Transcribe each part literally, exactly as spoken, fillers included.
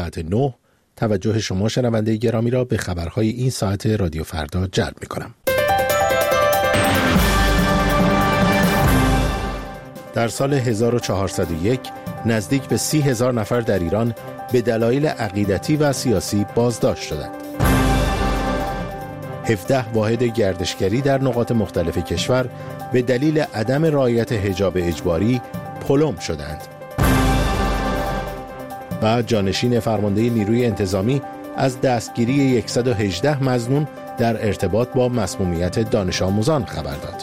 ساعت نه توجه شما شنونده گرامی را به خبرهای این ساعت رادیو فردا جلب می کنم. در سال هزار و چهارصد و یک نزدیک به سی هزار نفر در ایران به دلایل عقیدتی و سیاسی بازداشت شدند. هفده واحد گردشگری در نقاط مختلف کشور به دلیل عدم رعایت حجاب اجباری پلم شدند. و جانشین فرمانده نیروی انتظامی از دستگیری صد و هجده مظنون در ارتباط با مسمومیت دانش آموزان خبر داد.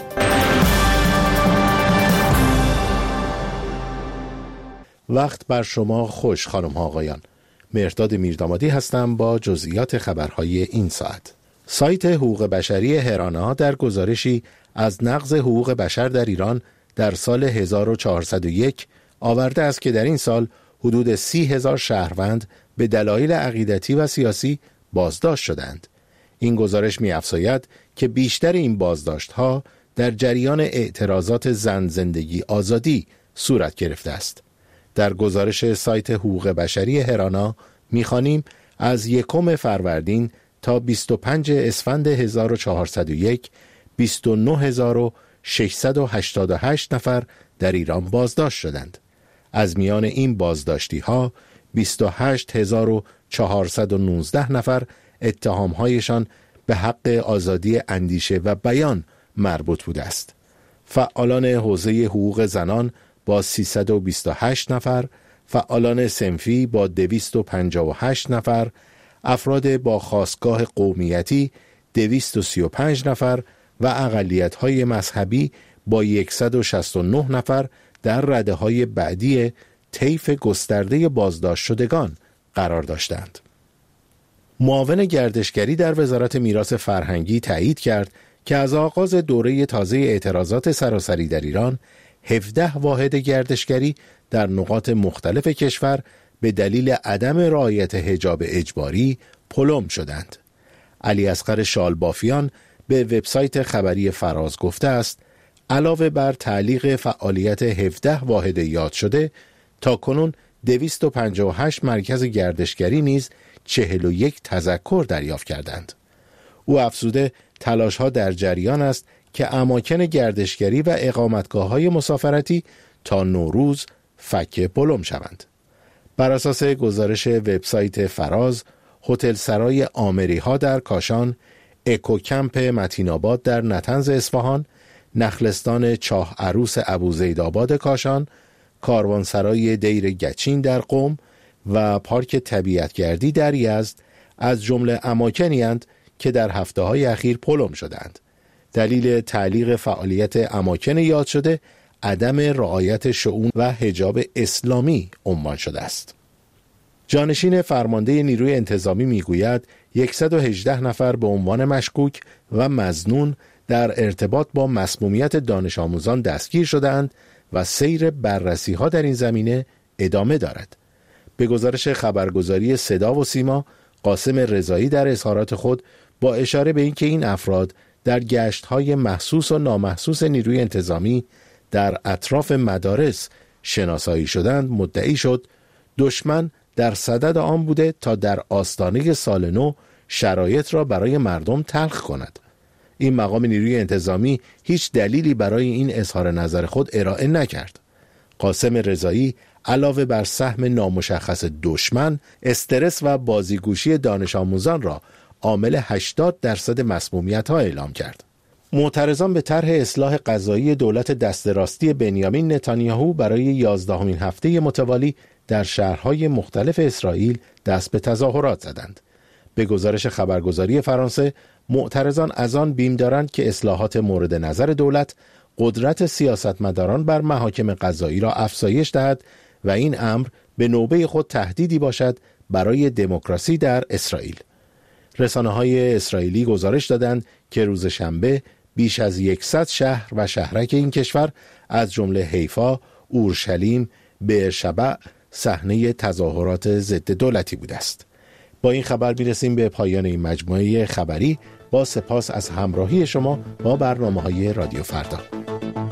وقت بر شما خوش خانم ها آقایان. مهرداد میردامادی هستم با جزئیات خبرهای این ساعت. سایت حقوق بشری هرانا در گزارشی از نقض حقوق بشر در ایران در سال هزار و چهارصد و یک آورده است که در این سال حدود سی هزار شهروند به دلایل عقیدتی و سیاسی بازداشت شدند. این گزارش می‌افزاید که بیشتر این بازداشت‌ها در جریان اعتراضات زن زندگی آزادی صورت گرفته است. در گزارش سایت حقوق بشری هرانا می‌خوانیم از یکم فروردین تا بیست و پنجم اسفند هزار و چهارصد و یک بیست و نه هزار و ششصد و هشتاد و هشت نفر در ایران بازداشت شدند. از میان این بازداشتی ها بیست و هشت هزار و چهارصد و نوزده نفر اتهامهایشان به حق آزادی اندیشه و بیان مربوط بوده است. فعالان حوزه حقوق زنان با سیصد و بیست و هشت نفر، فعالان صنفی با دویست و پنجاه و هشت نفر، افراد با خاستگاه قومیتی دویست و سی و پنج نفر و اقلیت‌های مذهبی با صد و شصت و نه نفر در رده‌های بعدی طیف گسترده بازداشت شدگان قرار داشتند. معاون گردشگری در وزارت میراث فرهنگی تایید کرد که از آغاز دوره تازه اعتراضات سراسری در ایران، هفده واحد گردشگری در نقاط مختلف کشور به دلیل عدم رعایت حجاب اجباری پلم شدند. علی اصغر شالبافیان به وبسایت خبری فراز گفته است علاوه بر تعلیق فعالیت هفده واحد یاد شده، تا کنون دویست و پنجاه و هشت مرکز گردشگری نیز چهل و یک تذکر دریافت کردند. او افزوده تلاش‌ها در جریان است که اماکن گردشگری و اقامتگاه‌های مسافرتی تا نوروز فک پلم شوند. بر اساس گزارش وبسایت فراز، هتل سرای آمری ها در کاشان، اکوکمپ متین‌آباد در نطنز اصفهان، نخلستان چاه عروس ابوزیدآباد کاشان، کاروانسرای دیر گچین در قم و پارک طبیعتگردی در یزد از جمله اماکنی اند که در هفته‌های اخیر پلم شدند. دلیل تعلیق فعالیت اماکن یاد شده عدم رعایت شؤون و حجاب اسلامی عنوان شده است. جانشین فرمانده نیروی انتظامی میگوید صد و هجده نفر به عنوان مشکوک و مظنون در ارتباط با مسمومیت دانش آموزان دستگیر شدند و سیر بررسی ها در این زمینه ادامه دارد. به گزارش خبرگزاری صدا و سیما، قاسم رضایی در اظهارات خود با اشاره به اینکه این افراد در گشت‌های محسوس و نامحسوس نیروی انتظامی در اطراف مدارس شناسایی شدند مدعی شد دشمن در صدد آن بوده تا در آستانه سال نو شرایط را برای مردم تلخ کند. این مقام نیروی انتظامی هیچ دلیلی برای این اظهار نظر خود ارائه نکرد. قاسم رضایی علاوه بر سهم نامشخص دشمن، استرس و بازیگوشی دانش آموزان را عامل هشتاد درصد مسمومیت‌ها اعلام کرد. معترضان به طرح اصلاح قضایی دولت دست راستی بنیامین نتانیاهو برای یازدهمین هفته متوالی در شهرهای مختلف اسرائیل دست به تظاهرات زدند. به گزارش خبرگزاری فرانسه، معترضان از آن بیم دارند که اصلاحات مورد نظر دولت قدرت سیاستمداران بر محاکم قضایی را افزایش دهد و این امر به نوبه خود تهدیدی باشد برای دموکراسی در اسرائیل. رسانه‌های اسرائیلی گزارش دادند که روز شنبه بیش از صد شهر و شهرک این کشور از جمله حیفا، اورشلیم، بئرشبع صحنه تظاهرات ضد دولتی بوده است. با این خبر میرسیم به پایان این مجموعه خبری. با سپاس از همراهی شما با برنامه‌های رادیو فردا.